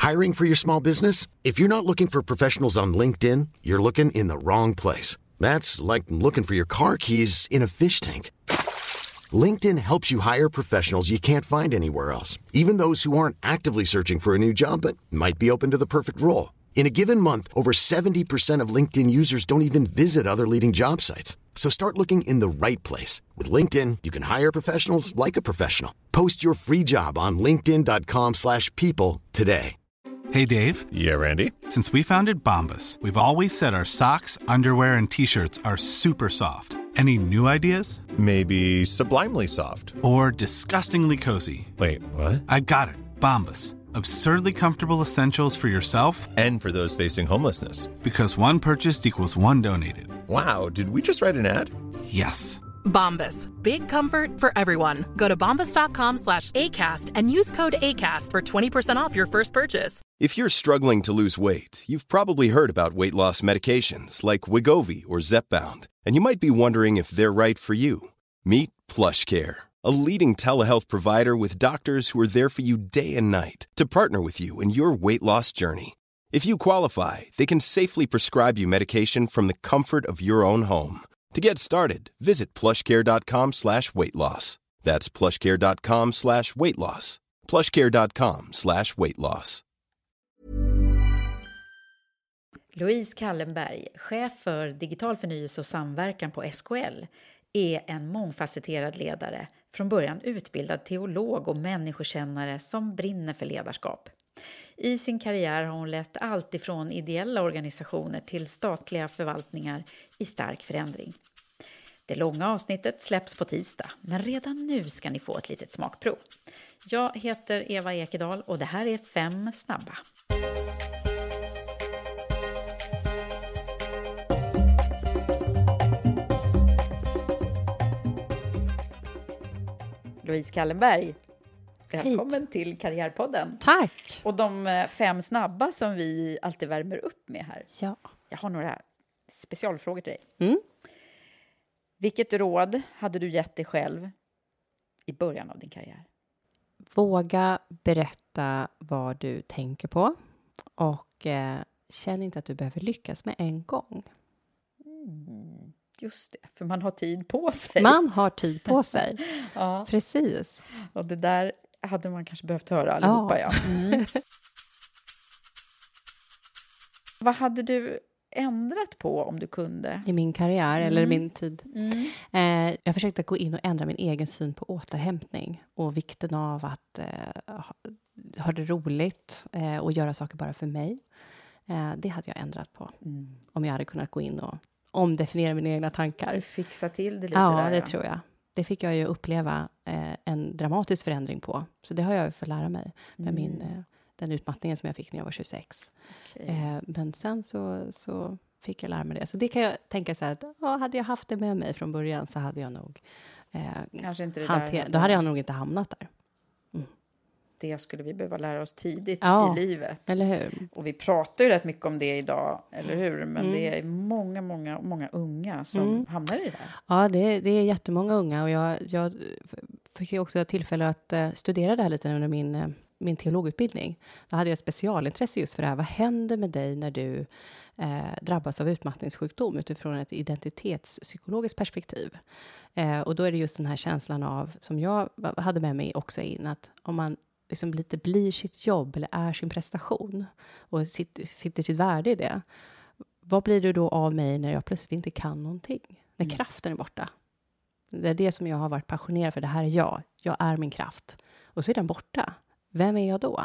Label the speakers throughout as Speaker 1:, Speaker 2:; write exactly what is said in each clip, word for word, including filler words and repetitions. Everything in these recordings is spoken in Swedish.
Speaker 1: Hiring for your small business? If you're not looking for professionals on LinkedIn, you're looking in the wrong place. That's like looking for your car keys in a fish tank. LinkedIn helps you hire professionals you can't find anywhere else, even those who aren't actively searching for a new job but might be open to the perfect role. In a given month, over seventy percent of LinkedIn users don't even visit other leading job sites. So start looking in the right place. With LinkedIn, you can hire professionals like a professional. Post your free job on linkedin dot com slash people today.
Speaker 2: Hey, Dave.
Speaker 3: Yeah, Randy.
Speaker 2: Since we founded Bombas, we've always said our socks, underwear, and T-shirts are super soft. Any new ideas?
Speaker 3: Maybe sublimely soft.
Speaker 2: Or disgustingly cozy.
Speaker 3: Wait, what?
Speaker 2: I got it. Bombas. Absurdly comfortable essentials for yourself
Speaker 3: and for those facing homelessness.
Speaker 2: Because one purchased equals one donated.
Speaker 3: Wow, did we just write an ad?
Speaker 2: Yes.
Speaker 4: Bombas. Big comfort for everyone. Go to bombas dot com slash ACAST and use code ACAST for twenty percent off your first purchase.
Speaker 5: If you're struggling to lose weight, you've probably heard about weight loss medications like Wegovy or Zepbound, and you might be wondering if they're right for you. Meet PlushCare, a leading telehealth provider with doctors who are there for you day and night to partner with you in your weight loss journey. If you qualify, they can safely prescribe you medication from the comfort of your own home. To get started, visit plushcare.com slash weight loss. That's plushcare.com slash weight loss. plushcare.com slash weight loss.
Speaker 6: Louise Kallenberg, chef för digital förnyelse och samverkan på S K L, är en mångfacetterad ledare, från början utbildad teolog och människokännare som brinner för ledarskap. I sin karriär har hon lett allt ifrån ideella organisationer till statliga förvaltningar i stark förändring. Det långa avsnittet släpps på tisdag, men redan nu ska ni få ett litet smakprov. Jag heter Eva Ekedal och det här är Fem snabba. Louise Kallenberg, välkommen Hej. Till Karriärpodden.
Speaker 7: Tack.
Speaker 6: Och de fem snabba som vi alltid värmer upp med här.
Speaker 7: Ja.
Speaker 6: Jag har några specialfrågor till dig.
Speaker 7: Mm.
Speaker 6: Vilket råd hade du gett dig själv i början av din karriär?
Speaker 7: Våga berätta vad du tänker på. Och eh, känn inte att du behöver lyckas med en gång.
Speaker 6: Mm. Just det, för man har tid på sig.
Speaker 7: Man har tid på sig.
Speaker 6: Ja.
Speaker 7: Precis.
Speaker 6: Och det där hade man kanske behövt höra allihopa. Ja. Ja. Mm. Vad hade du ändrat på om du kunde?
Speaker 7: I min karriär
Speaker 6: mm.
Speaker 7: eller min tid.
Speaker 6: Mm.
Speaker 7: Eh, jag försökte gå in och ändra min egen syn på återhämtning. Och vikten av att eh, ha, ha det roligt eh, och göra saker bara för mig. Eh, det hade jag ändrat på. Mm. Om jag hade kunnat gå in och omdefiniera mina egna tankar.
Speaker 6: Fixa till det lite
Speaker 7: ja,
Speaker 6: där.
Speaker 7: Ja, det tror jag. Det fick jag ju uppleva eh, en dramatisk förändring på. Så det har jag ju fått lära mig med mm. min, eh, den utmattningen som jag fick när jag var tjugosex. Okay. Eh, men sen så, så fick jag lära mig det. Så det kan jag tänka så här att ja, hade jag haft det med mig från början så hade jag nog eh,
Speaker 6: kanske inte det
Speaker 7: hanter-
Speaker 6: där.
Speaker 7: Då hade jag nog inte hamnat där.
Speaker 6: Mm. Det skulle vi behöva lära oss tidigt
Speaker 7: ja,
Speaker 6: i livet.
Speaker 7: Eller hur?
Speaker 6: Och vi pratar ju rätt mycket om det idag, eller hur? Men
Speaker 7: mm.
Speaker 6: det är många, många, många unga som mm. hamnar i det här.
Speaker 7: Ja, det, det är jättemånga unga. Och jag, jag fick ju också tillfälle att uh, studera det här lite under min, uh, min teologutbildning. Då hade jag specialintresse just för det här. Vad händer med dig när du uh, drabbas av utmattningssjukdom utifrån ett identitetspsykologiskt perspektiv? Uh, och då är det just den här känslan av, som jag hade med mig också in, att om man liksom lite blir sitt jobb eller är sin prestation och sitter, sitter sitt värde i det. Vad blir det då av mig när jag plötsligt inte kan någonting? När mm. kraften är borta. Det är det som jag har varit passionerad för. Det här är jag. Jag är min kraft. Och så är den borta. Vem är jag då?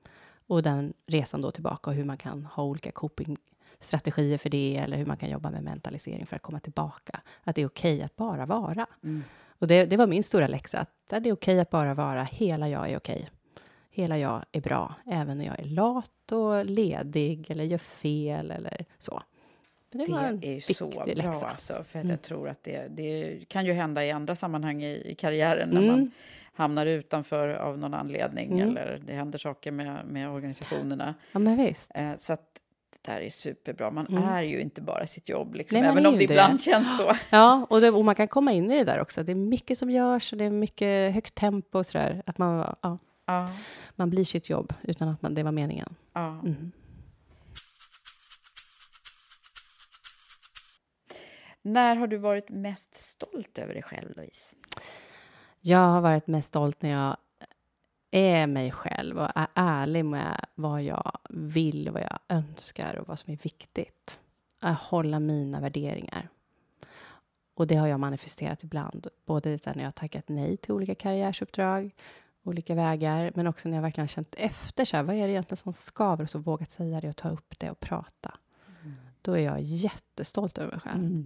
Speaker 7: Och den resan då tillbaka och hur man kan ha olika copingstrategier för det eller hur man kan jobba med mentalisering för att komma tillbaka. Att det är okej att bara vara. Mm. Och det, det var min stora läxa. Att det är okej att bara vara. Hela jag är okej. Hela jag är bra, även när jag är lat och ledig eller gör fel eller så.
Speaker 6: Det, det är ju så bra läxa. Alltså, för att mm. jag tror att det, det kan ju hända i andra sammanhang i, i karriären när mm. man hamnar utanför av någon anledning mm. eller det händer saker med, med organisationerna.
Speaker 7: Ja, men visst.
Speaker 6: Eh, så att det här är superbra. Man
Speaker 7: mm.
Speaker 6: är ju inte bara sitt jobb, liksom,
Speaker 7: Nej,
Speaker 6: även om det ibland känns så.
Speaker 7: Ja, och, det, och man kan komma in i det där också. Det är mycket som görs och det är mycket högt tempo och sådär. Att man, ja.
Speaker 6: Ja.
Speaker 7: Man blir sitt jobb utan att man, det var meningen.
Speaker 6: Ja.
Speaker 7: Mm.
Speaker 6: När har du varit mest stolt över dig själv, Louise?
Speaker 7: Jag har varit mest stolt när jag är mig själv och är ärlig med vad jag vill, vad jag önskar och vad som är viktigt. Att hålla mina värderingar. Och det har jag manifesterat ibland. Både när jag har tackat nej till olika karriärsuppdrag, olika vägar. Men också när jag verkligen har känt efter. Så här, vad är det egentligen som skaver? Och så vågat säga det och ta upp det och prata. Mm. Då är jag jättestolt över mig själv. Mm.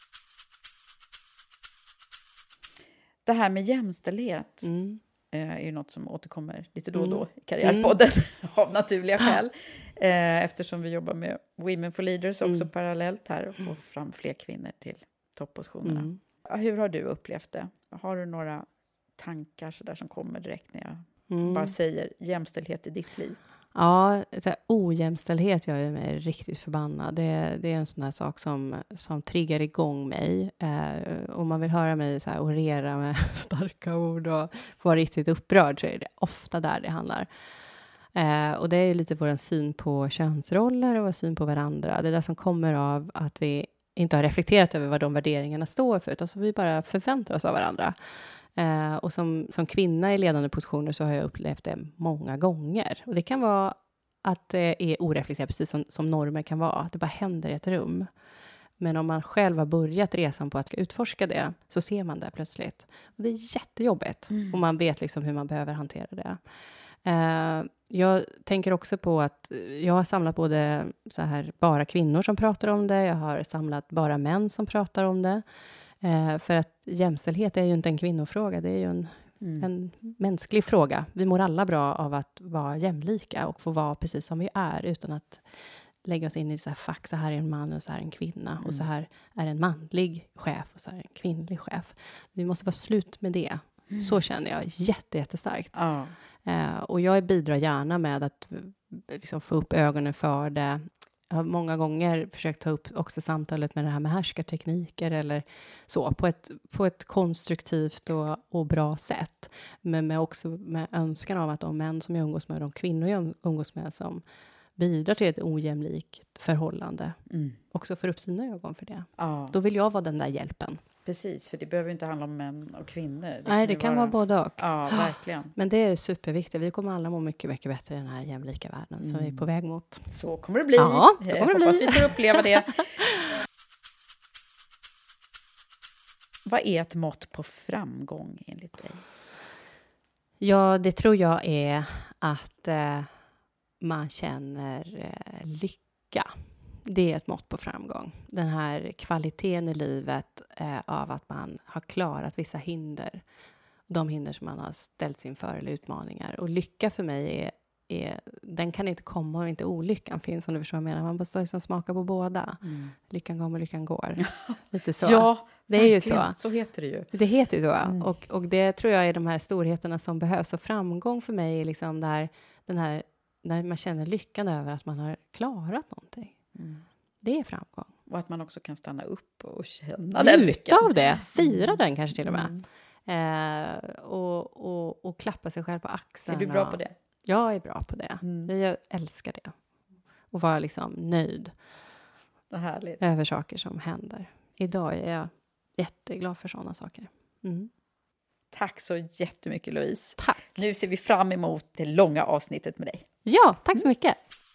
Speaker 7: Det
Speaker 6: här med jämställdhet
Speaker 7: mm.
Speaker 6: är ju något som återkommer lite då och då i Karriärpodden mm. av naturliga skäl. Eftersom vi jobbar med Women for Leaders också mm. parallellt här och får fram fler kvinnor till toppositionerna. Mm. Hur har du upplevt det? Har du några tankar så där som kommer direkt när jag mm. bara säger jämställdhet i ditt liv?
Speaker 7: Ja, så här, ojämställdhet gör ju mig riktigt förbannad. Det, det är en sån här sak som, som triggar igång mig. Eh, om man vill höra mig så här, orera med starka ord och vara riktigt upprörd så är det ofta där det handlar. Eh, och det är ju lite vår syn på könsroller och vår syn på varandra. Det är det som kommer av att vi inte har reflekterat över vad de värderingarna står för. Utan så vi bara förväntar oss av varandra. Eh, och som, som kvinna i ledande positioner så har jag upplevt det många gånger. Och det kan vara att det är oreflekterat, precis som, som normer kan vara. Att det bara händer i ett rum. Men om man själv har börjat resan på att utforska det så ser man det plötsligt. Och det är jättejobbigt. Mm. Och man vet liksom hur man behöver hantera det. Eh, jag tänker också på att jag har samlat både så här, bara kvinnor som pratar om det. Jag har samlat bara män som pratar om det. Eh, för att jämställdhet är ju inte en kvinnofråga, det är ju en, mm. en mänsklig fråga. Vi mår alla bra av att vara jämlika och få vara precis som vi är utan att lägga oss in i så här fack, så här är en man och så här är en kvinna mm. och så här är en manlig chef och så här är en kvinnlig chef. Vi måste vara slut med det. Mm. Så känner jag jätte, jättestarkt.
Speaker 6: Ja.
Speaker 7: Eh, och jag bidrar gärna med att liksom, få upp ögonen för det. Jag har många gånger försökt ta upp också samtalet med det här med härskartekniker eller så på ett, på ett konstruktivt och, och bra sätt. Men med också med önskan av att de män som jag umgås med och de kvinnor jag umgås med som bidrar till ett ojämlikt förhållande mm. också får upp sina ögon för det.
Speaker 6: Ja.
Speaker 7: Då vill jag vara den där hjälpen.
Speaker 6: Precis, för det behöver inte handla om män och kvinnor. Det
Speaker 7: Nej,
Speaker 6: kan
Speaker 7: det kan
Speaker 6: vara...
Speaker 7: vara både och.
Speaker 6: Ja, verkligen.
Speaker 7: Men det är superviktigt. Vi kommer alla må mycket, mycket bättre i den här jämlika världen mm. som vi är på väg mot.
Speaker 6: Så kommer det bli.
Speaker 7: Ja, så kommer det
Speaker 6: hoppas
Speaker 7: bli.
Speaker 6: vi får uppleva det. Vad är ett mått på framgång enligt dig?
Speaker 7: Ja, det tror jag är att eh, man känner eh, lycka. Det är ett mått på framgång. Den här kvaliteten i livet eh, av att man har klarat vissa hinder. De hinder som man har ställts inför eller utmaningar. Och lycka för mig är, är den kan inte komma om inte olyckan finns. Om du förstår vad jag menar. Man måste liksom smaka på båda. Mm. Lyckan kommer, lyckan går. Lite så.
Speaker 6: Ja,
Speaker 7: det är ju så.
Speaker 6: Så heter det ju.
Speaker 7: Det heter ju så.
Speaker 6: Mm.
Speaker 7: Och, och det tror jag är de här storheterna som behövs. Och framgång för mig är liksom där, den här, när man känner lyckan över att man har klarat någonting. Mm. Det är framgång.
Speaker 6: Och att man också kan stanna upp och känna den lyckan.
Speaker 7: av det. Fira mm. den kanske till och med.
Speaker 6: Mm.
Speaker 7: Eh, och, och, och klappa sig själv på axeln.
Speaker 6: Är du bra
Speaker 7: och,
Speaker 6: på det?
Speaker 7: Jag är bra på det.
Speaker 6: Mm.
Speaker 7: Jag älskar det. Och vara liksom nöjd.
Speaker 6: Vad härligt.
Speaker 7: Över saker som händer. Idag är jag jätteglad för sådana saker. Mm.
Speaker 6: Tack så jättemycket, Louise.
Speaker 7: Tack.
Speaker 6: Nu ser vi fram emot det långa avsnittet med dig.
Speaker 7: Ja, tack så mycket.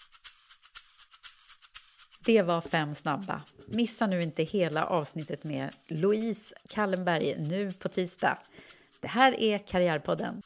Speaker 6: Det var fem snabba. Missa nu inte hela avsnittet med Louise Kallenberg nu på tisdag. Det här är Karriärpodden.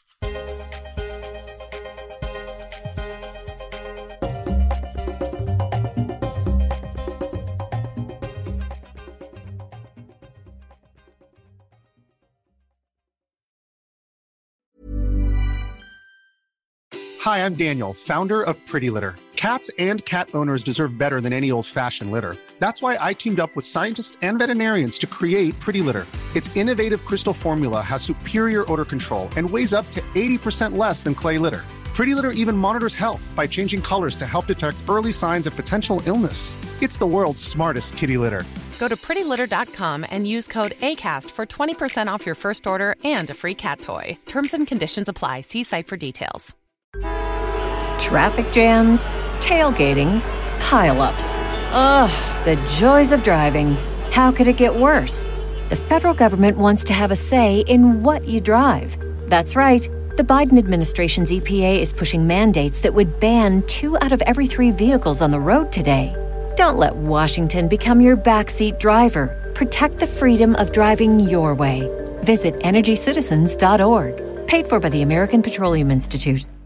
Speaker 8: Hi, I'm Daniel, founder of Pretty Litter. Cats and cat owners deserve better than any old-fashioned litter. That's why I teamed up with scientists and veterinarians to create Pretty Litter. Its innovative crystal formula has superior odor control and weighs up to eighty percent less than clay litter. Pretty Litter even monitors health by changing colors to help detect early signs of potential illness. It's the world's smartest kitty litter.
Speaker 4: Go to pretty litter dot com and use code ACAST for twenty percent off your first order and a free cat toy. Terms and conditions apply. See site for details.
Speaker 9: Traffic jams, tailgating, pile-ups. Ugh, the joys of driving. How could it get worse? The federal government wants to have a say in what you drive. That's right. The Biden administration's E P A is pushing mandates that would ban two out of every three vehicles on the road today. Don't let Washington become your backseat driver. Protect the freedom of driving your way. Visit energy citizens dot org. Paid for by the American Petroleum Institute.